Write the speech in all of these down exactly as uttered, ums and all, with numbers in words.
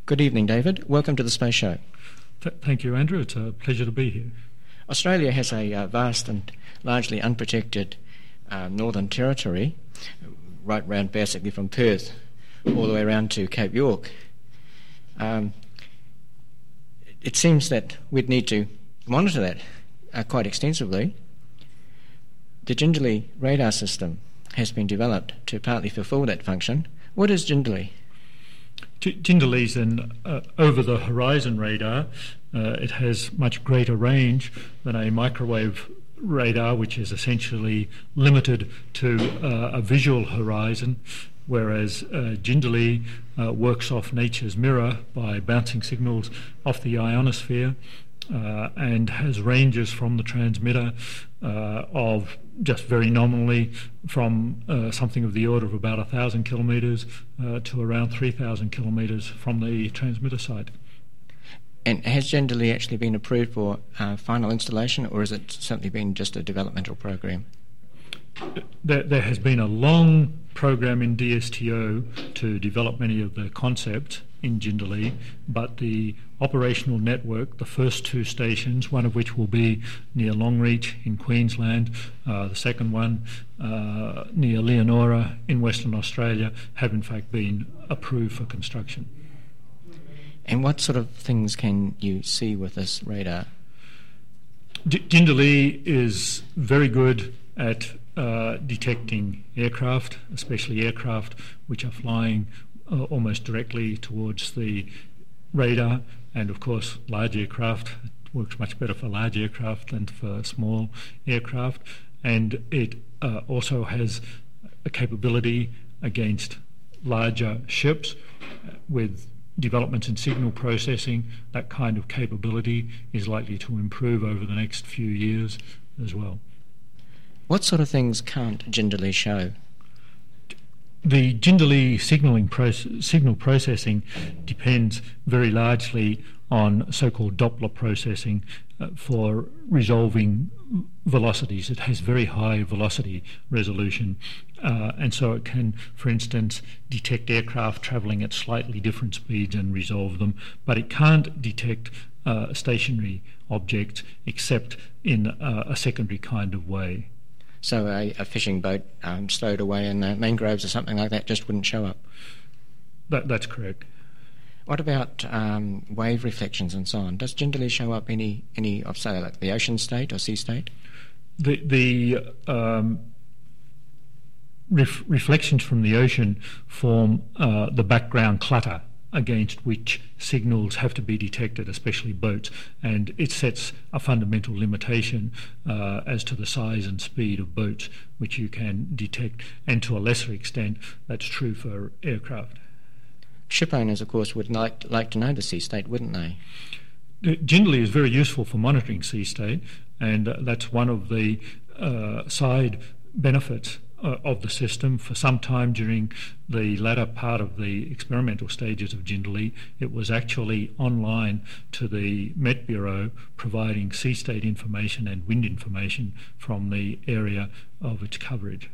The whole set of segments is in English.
Good evening, David. Welcome to the Space Show. Th- thank you, Andrew. It's a pleasure to be here. Australia has a uh, vast and largely unprotected uh, northern territory, right round basically from Perth all the way around to Cape York. Um, it seems that we'd need to monitor that uh, quite extensively. The Jindalee radar system has been developed to partly fulfil that function. What is Jindalee? Jindalee is an uh, over-the-horizon radar. Uh, it has much greater range than a microwave radar, which is essentially limited to uh, a visual horizon, whereas uh, Jindalee uh, works off nature's mirror by bouncing signals off the ionosphere uh, and has ranges from the transmitter uh, of just very nominally from uh, something of the order of about one thousand kilometres uh, to around three thousand kilometres from the transmitter site. And has Jindalee actually been approved for uh, final installation, or has it simply been just a developmental program? There, there has been a long program in D S T O to develop many of the concepts in Jindalee, but the operational network, the first two stations, one of which will be near Longreach in Queensland, uh, the second one uh, near Leonora in Western Australia, have in fact been approved for construction. And what sort of things can you see with this radar? J- Jindalee is very good at uh, detecting aircraft, especially aircraft which are flying uh, almost directly towards the radar, and of course large aircraft. It works much better for large aircraft than for small aircraft, and it uh, also has a capability against larger ships uh, with developments in signal processing. That kind of capability is likely to improve over the next few years as well. What sort of things can't Jindalee show? The Jindalee signalling proce- signal processing depends very largely on so-called Doppler processing uh, for resolving velocities. It has very high velocity resolution, uh, and so it can, for instance, detect aircraft travelling at slightly different speeds and resolve them, but it can't detect uh, stationary objects except in uh, a secondary kind of way. So a, a fishing boat um, stowed away in the mangroves or something like that just wouldn't show up? That, that's correct. What about um, wave reflections and so on? Does Jindalee show up any, any of, say, like the ocean state or sea state? The, the um, ref- reflections from the ocean form uh, the background clutter against which signals have to be detected, especially boats, and it sets a fundamental limitation uh, as to the size and speed of boats which you can detect, and to a lesser extent that's true for aircraft. Ship owners, of course, would like, like to know the sea state, wouldn't they? Jindalee is very useful for monitoring sea state, and uh, that's one of the uh, side benefits uh, of the system. For some time during the latter part of the experimental stages of Jindalee, it was actually online to the Met Bureau, providing sea state information and wind information from the area of its coverage.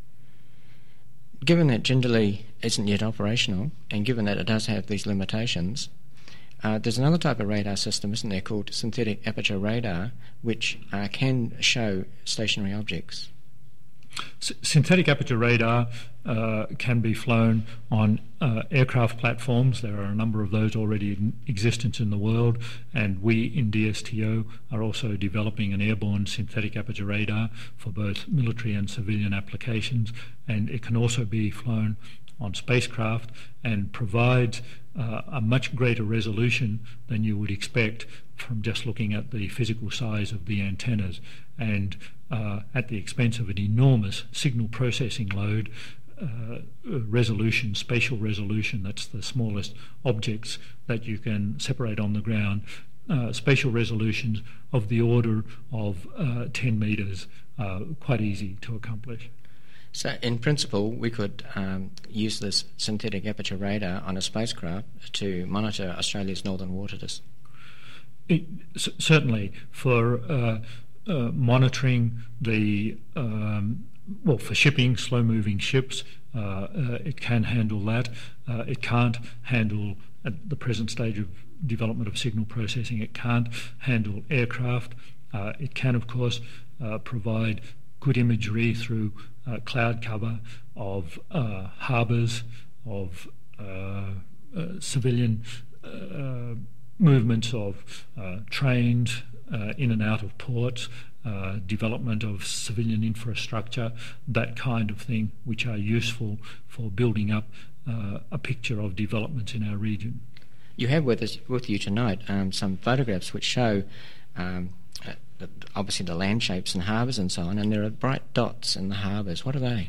Given that Jindalee isn't yet operational, and given that it does have these limitations, uh, there's another type of radar system, isn't there, called synthetic aperture radar, which uh, can show stationary objects. S- synthetic aperture radar uh, can be flown on uh, aircraft platforms. There are a number of those already in existence in the world, and we in D S T O are also developing an airborne synthetic aperture radar for both military and civilian applications, and it can also be flown on spacecraft and provides uh, a much greater resolution than you would expect from just looking at the physical size of the antennas, and uh, at the expense of an enormous signal processing load, uh, resolution, spatial resolution, that's the smallest objects that you can separate on the ground, uh, spatial resolutions of the order of uh, ten metres, uh, quite easy to accomplish. So, in principle, we could um, use this synthetic aperture radar on a spacecraft to monitor Australia's northern waters. It, c- certainly, for uh, uh, monitoring the um, well, for shipping, slow-moving ships, uh, uh, it can handle that. Uh, it can't handle at the present stage of development of signal processing. It can't handle aircraft. Uh, it can, of course, uh, provide good imagery through uh, cloud cover of uh, harbours, of uh, uh, civilian uh, movements of uh, trains uh, in and out of ports, uh, development of civilian infrastructure, that kind of thing, which are useful for building up uh, a picture of developments in our region. You have with us with you tonight um, some photographs which show um, uh, the, obviously the land shapes and harbours and so on, and there are bright dots in the harbours. What are they?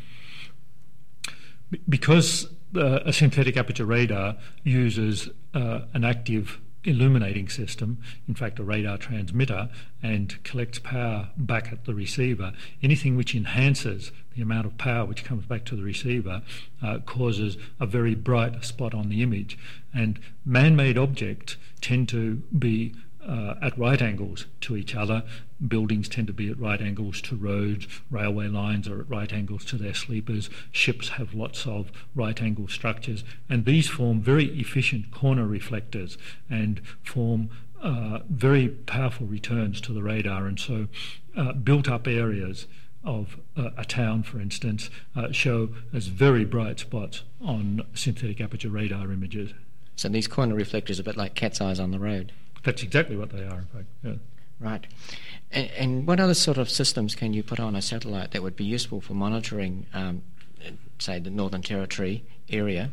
Because uh, a synthetic aperture radar uses uh, an active illuminating system, in fact a radar transmitter, and collects power back at the receiver, anything which enhances the amount of power which comes back to the receiver uh, causes a very bright spot on the image. And man-made objects tend to be uh, at right angles to each other. Buildings tend to be at right angles to roads, railway lines are at right angles to their sleepers, ships have lots of right angle structures, and these form very efficient corner reflectors and form uh, very powerful returns to the radar. And so uh, built up areas of uh, a town, for instance, uh, show as very bright spots on synthetic aperture radar images. So these corner reflectors are a bit like cat's eyes on the road. That's exactly what they are, in fact. Yeah. Right. And, and what other sort of systems can you put on a satellite that would be useful for monitoring, um, say, the Northern Territory area?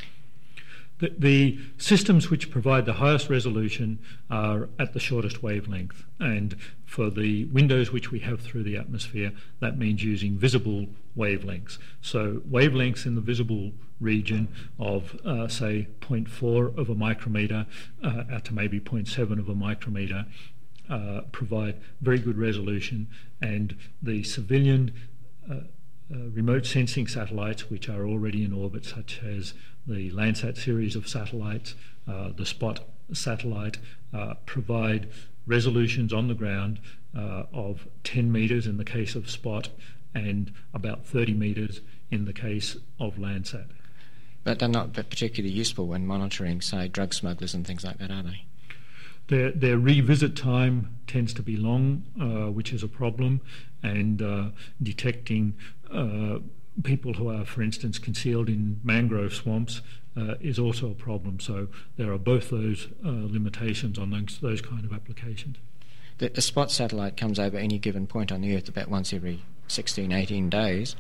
The, the systems which provide the highest resolution are at the shortest wavelength, and for the windows which we have through the atmosphere, that means using visible wavelengths. So wavelengths in the visible region of, uh, say, zero point four of a micrometre uh, out to maybe zero point seven of a micrometre uh, provide very good resolution, and the civilian uh, uh, remote sensing satellites which are already in orbit, such as the Landsat series of satellites, uh, the Spot satellite, uh, provide resolutions on the ground uh, of ten metres in the case of Spot and about thirty metres in the case of Landsat. But they're not particularly useful when monitoring, say, drug smugglers and things like that, are they? Their, their revisit time tends to be long, uh, which is a problem, and uh, detecting uh, people who are, for instance, concealed in mangrove swamps uh, is also a problem. So there are both those uh, limitations on those, those kind of applications. The, the Spot satellite comes over any given point on the Earth about once every sixteen, eighteen days.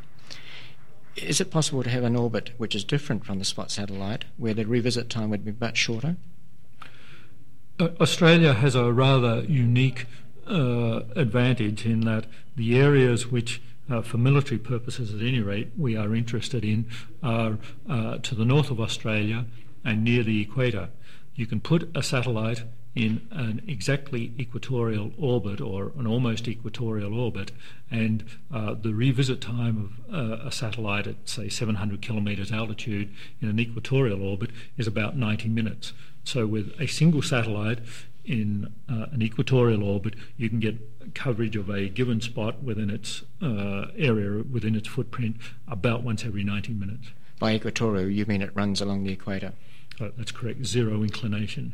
Is it possible to have an orbit which is different from the Spot satellite, where the revisit time would be much shorter? Uh, Australia has a rather unique uh, advantage in that the areas which Uh, for military purposes at any rate, we are interested in are uh, to the north of Australia and near the equator. You can put a satellite in an exactly equatorial orbit or an almost equatorial orbit, and uh, the revisit time of uh, a satellite at, say, seven hundred kilometres altitude in an equatorial orbit is about ninety minutes. So with a single satellite in uh, an equatorial orbit, you can get coverage of a given spot within its uh, area, within its footprint, about once every ninety minutes. By equatorial, you mean it runs along the equator? Uh, that's correct, zero inclination.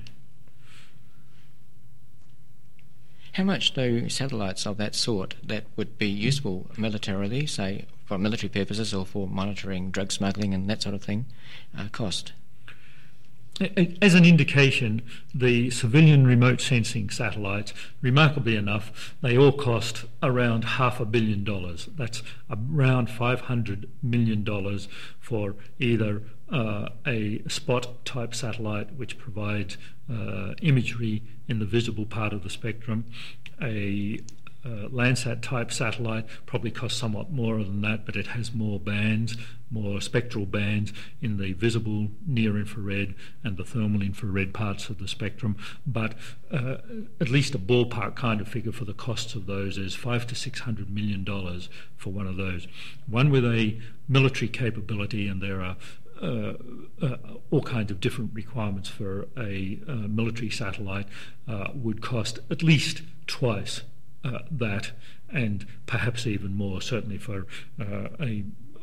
How much do satellites of that sort that would be useful militarily, say for military purposes or for monitoring drug smuggling and that sort of thing, uh, cost? As an indication, the civilian remote sensing satellites, remarkably enough, they all cost around half a billion dollars. That's around five hundred million dollars for either uh, a Spot type satellite, which provides uh, imagery in the visible part of the spectrum. A Uh, Landsat type satellite probably costs somewhat more than that, but it has more bands, more spectral bands in the visible near infrared and the thermal infrared parts of the spectrum. But uh, at least a ballpark kind of figure for the costs of those is five to six hundred million dollars for one of those. One with a military capability, and there are Uh, uh, all kinds of different requirements for a uh, military satellite, uh, would cost at least twice uh, that, and perhaps even more, certainly for uh, a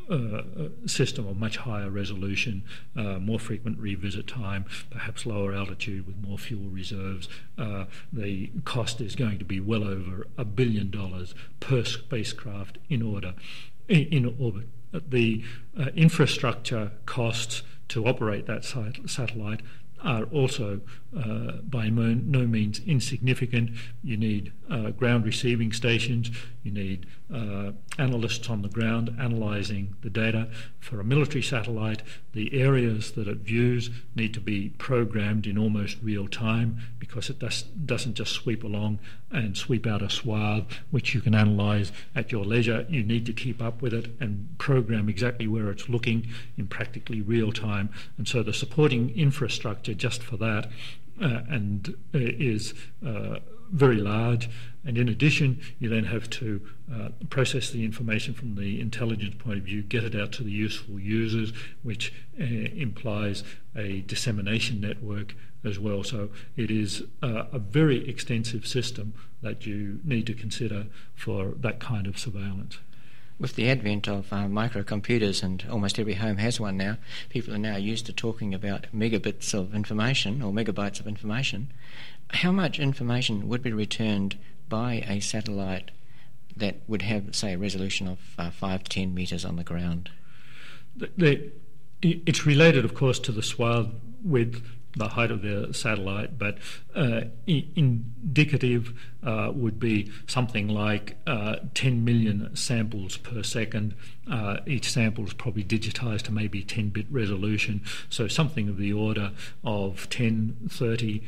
uh, system of much higher resolution, uh, more frequent revisit time, perhaps lower altitude with more fuel reserves. Uh, the cost is going to be well over a billion dollars per spacecraft in order in, in orbit. The uh, infrastructure costs to operate that sat- satellite are also uh, by mo- no means insignificant. You need uh, ground receiving stations, you need uh, analysts on the ground analysing the data. For a military satellite, the areas that it views need to be programmed in almost real time, because it does, doesn't just sweep along and sweep out a swath which you can analyse at your leisure. You need to keep up with it and program exactly where it's looking in practically real time. And so the supporting infrastructure just for that uh, and uh, is uh, very large. And in addition, you then have to uh, process the information from the intelligence point of view, get it out to the useful users, which uh, implies a dissemination network as well. So it is uh, a very extensive system that you need to consider for that kind of surveillance. With the advent of uh, microcomputers, and almost every home has one now, people are now used to talking about megabits of information or megabytes of information. How much information would be returned by a satellite that would have, say, a resolution of uh, five to ten metres on the ground? The, the, it's related, of course, to the swath width, the height of the satellite, but uh, I- indicative uh, would be something like uh, ten million samples per second. Uh, each sample is probably digitised to maybe ten-bit resolution, so something of the order of ten, thirty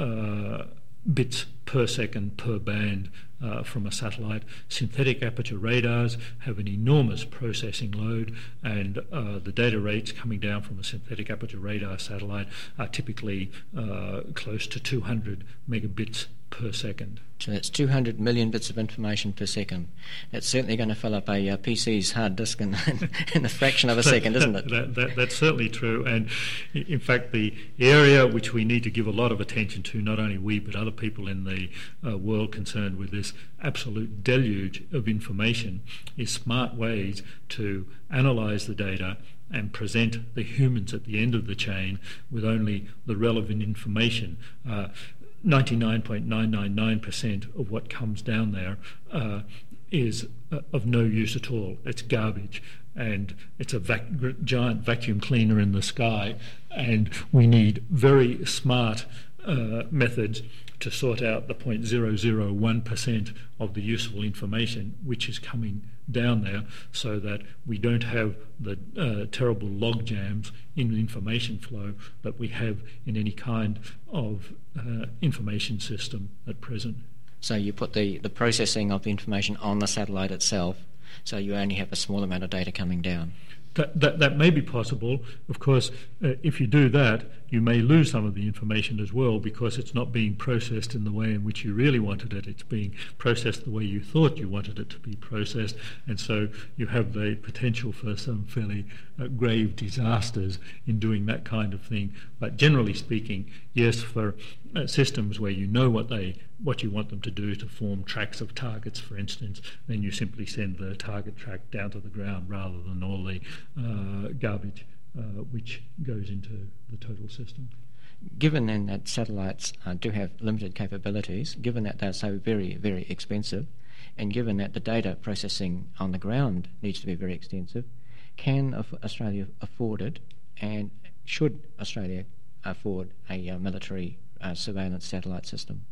uh, bits per second per band uh, from a satellite. Synthetic aperture radars have an enormous processing load, and uh, the data rates coming down from a synthetic aperture radar satellite are typically uh, close to two hundred megabits per second. So that's two hundred million bits of information per second. That's certainly going to fill up a uh, P C's hard disk in, in a fraction of a second, isn't it? That, that, that's certainly true. And in fact, the area which we need to give a lot of attention to, not only we but other people in the uh, world concerned with this absolute deluge of information, is smart ways to analyse the data and present the humans at the end of the chain with only the relevant information. Uh, ninety-nine point nine nine nine percent of what comes down there uh, is uh, of no use at all. It's garbage, and it's a vac- giant vacuum cleaner in the sky, and we need very smart uh, methods to sort out the zero point zero zero one percent of the useful information which is coming down there, so that we don't have the uh, terrible log jams in the information flow that we have in any kind of uh, information system at present. So you put the, the processing of the information on the satellite itself, so you only have a small amount of data coming down. That, that, that may be possible. Of course, uh, if you do that, you may lose some of the information as well, because it's not being processed in the way in which you really wanted it. It's being processed the way you thought you wanted it to be processed, and so you have the potential for some fairly uh, grave disasters in doing that kind of thing. But generally speaking, yes, for uh, systems where you know what they what you want them to do, to form tracks of targets, for instance, then you simply send the target track down to the ground rather than all the uh, garbage uh, which goes into the total system. Given then that satellites uh, do have limited capabilities, given that they're so very, very expensive, and given that the data processing on the ground needs to be very extensive, can af- Australia afford it, and should Australia afford a uh, military uh, surveillance satellite system?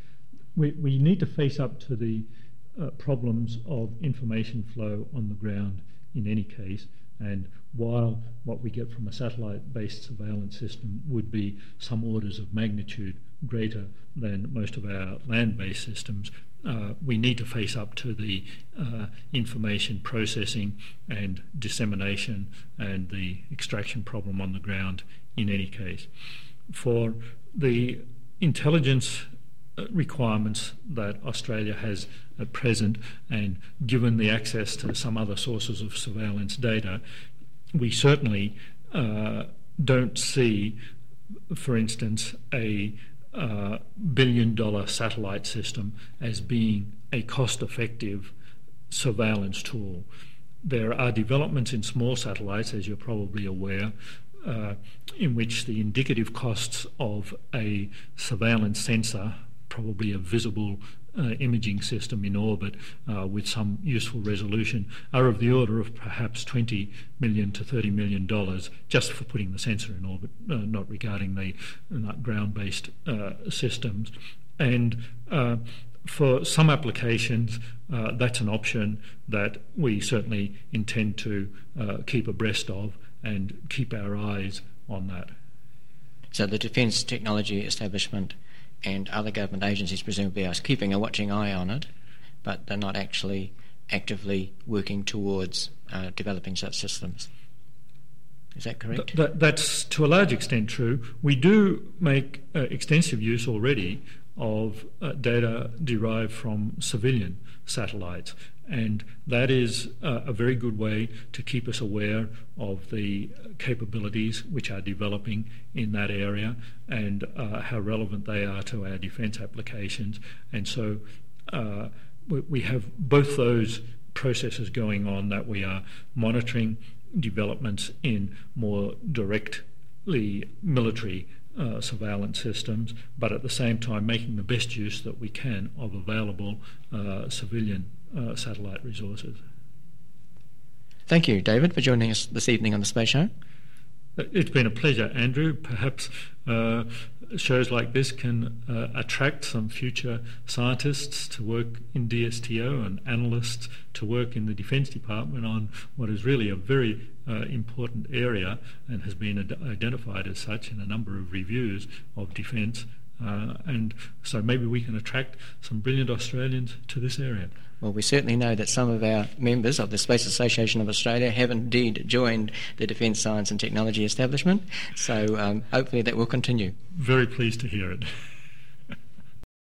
We, we need to face up to the uh, problems of information flow on the ground in any case, and while what we get from a satellite-based surveillance system would be some orders of magnitude greater than most of our land-based systems, uh, we need to face up to the uh, information processing and dissemination and the extraction problem on the ground in any case. For the intelligence requirements that Australia has at present, and given the access to some other sources of surveillance data, we certainly uh, don't see, for instance, a uh, billion dollar satellite system as being a cost-effective surveillance tool. there are developments in small satellites, as you're probably aware, uh, in which the indicative costs of a surveillance sensor, probably a visible uh, imaging system in orbit uh, with some useful resolution, are of the order of perhaps twenty million to thirty million dollars just for putting the sensor in orbit, uh, not regarding the uh, ground-based uh, systems. And uh, for some applications, uh, that's an option that we certainly intend to uh, keep abreast of and keep our eyes on that. So the Defence Technology Establishment and other government agencies presumably are keeping a watching eye on it, but they're not actually actively working towards uh, developing such systems. Is that correct? Th- that, that's to a large extent true. We do make uh, extensive use already of uh, data derived from civilian satellites, and that is uh, a very good way to keep us aware of the capabilities which are developing in that area and uh, how relevant they are to our defence applications. And so uh, we, we have both those processes going on, that we are monitoring developments in more directly military Uh, surveillance systems, but at the same time making the best use that we can of available uh, civilian uh, satellite resources. Thank you, David, for joining us this evening on the Space Show. It's been a pleasure, Andrew. Perhaps uh, shows like this can uh, attract some future scientists to work in D S T O and analysts to work in the Defence Department on what is really a very uh, important area and has been ad- identified as such in a number of reviews of defence. Uh, and so maybe we can attract some brilliant Australians to this area. Well, we certainly know that some of our members of the Space Association of Australia have indeed joined the Defence Science and Technology Establishment, so um, hopefully that will continue. Very pleased to hear it.